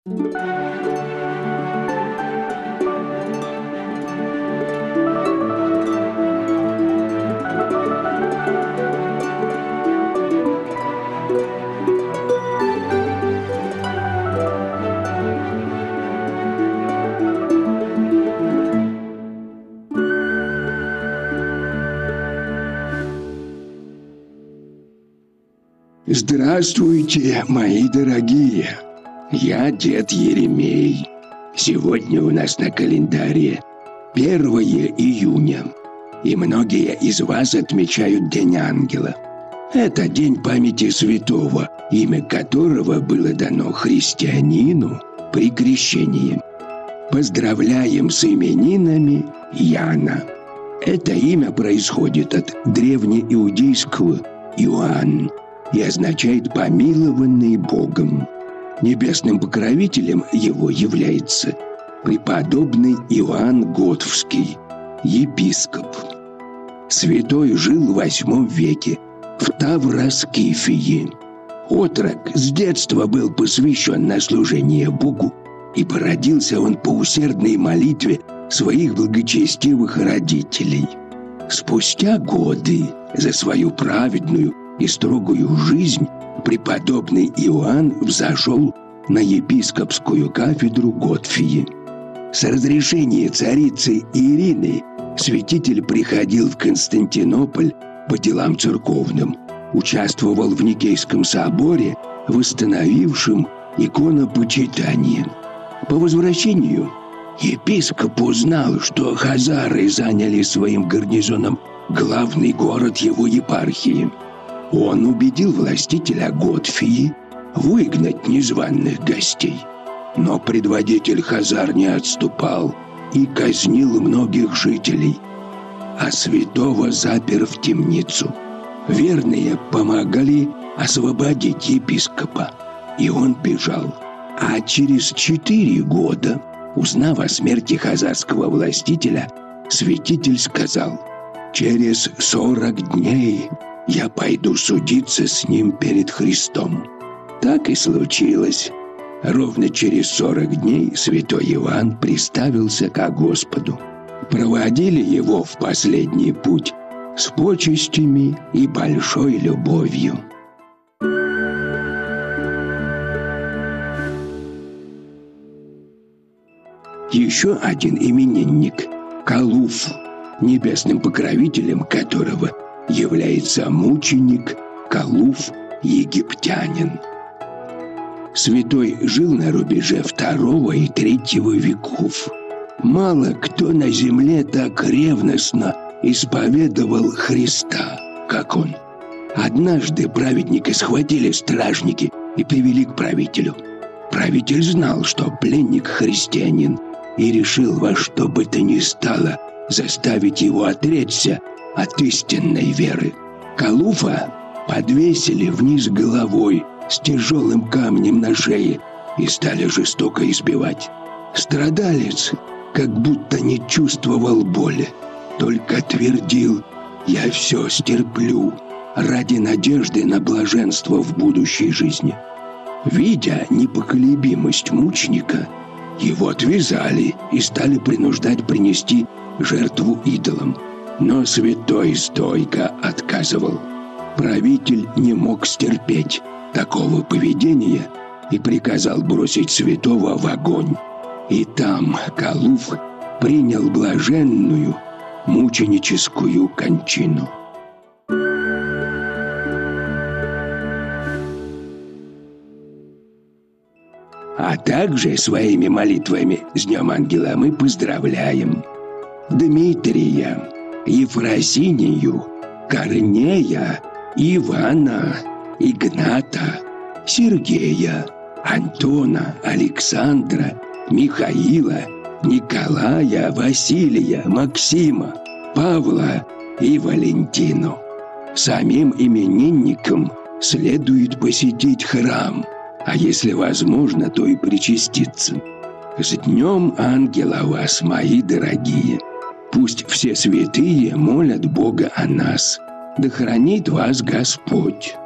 Здравствуйте, мои дорогие! Я дед Еремей. Сегодня у нас на календаре 1 июня, и многие из вас отмечают День Ангела. Это день памяти святого, имя которого было дано христианину при крещении. Поздравляем с именинами Яна. Это имя происходит от древнеиудейского «Иоанн» и означает «помилованный Богом». Небесным покровителем его является преподобный Иоанн Готовский, епископ. Святой жил в VIII веке в Тавроскифии. Отрок с детства был посвящен на служение Богу, и породился он по усердной молитве своих благочестивых родителей. Спустя годы за свою праведную и строгую жизнь преподобный Иоанн взошел на епископскую кафедру Готфии. С разрешения царицы Ирины святитель приходил в Константинополь по делам церковным, участвовал в Никейском соборе, восстановившем иконопочитание. По возвращению епископ узнал, что хазары заняли своим гарнизоном главный город его епархии. Он убедил властителя Готфии выгнать незваных гостей. Но предводитель хазар не отступал и казнил многих жителей, а святого запер в темницу. Верные помогали освободить епископа, и он бежал. А через 4 года, узнав о смерти хазарского властителя, святитель сказал: «Через 40 дней я пойду судиться с ним перед Христом». Так и случилось. Ровно через 40 дней святой Иоанн приставился ко Господу. Проводили его в последний путь с почестями и большой любовью. Еще один именинник – Калуф, небесным покровителем которого является мученик Калуф египтянин. Святой жил на рубеже II и III веков. Мало кто на земле так ревностно исповедовал Христа, как он. Однажды праведника схватили стражники и привели к правителю. Правитель знал, что пленник христианин, и решил во что бы то ни стало заставить его отречься от истинной веры. Калуфа подвесили вниз головой с тяжелым камнем на шее и стали жестоко избивать. Страдалец как будто не чувствовал боли, только твердил: «Я все стерплю ради надежды на блаженство в будущей жизни». Видя непоколебимость мученика, его отвязали и стали принуждать принести жертву идолам. Но святой стойко отказывал. Правитель не мог стерпеть такого поведения и приказал бросить святого в огонь. И там Калуф принял блаженную мученическую кончину. А также своими молитвами с Днем Ангела мы поздравляем Дмитрия, Ефросинию, Корнея, Ивана, Игната, Сергея, Антона, Александра, Михаила, Николая, Василия, Максима, Павла и Валентину. Самим именинникам следует посетить храм, а если возможно, то и причаститься. С Днем Ангела вас, мои дорогие! Пусть все святые молят Бога о нас. Да хранит вас Господь!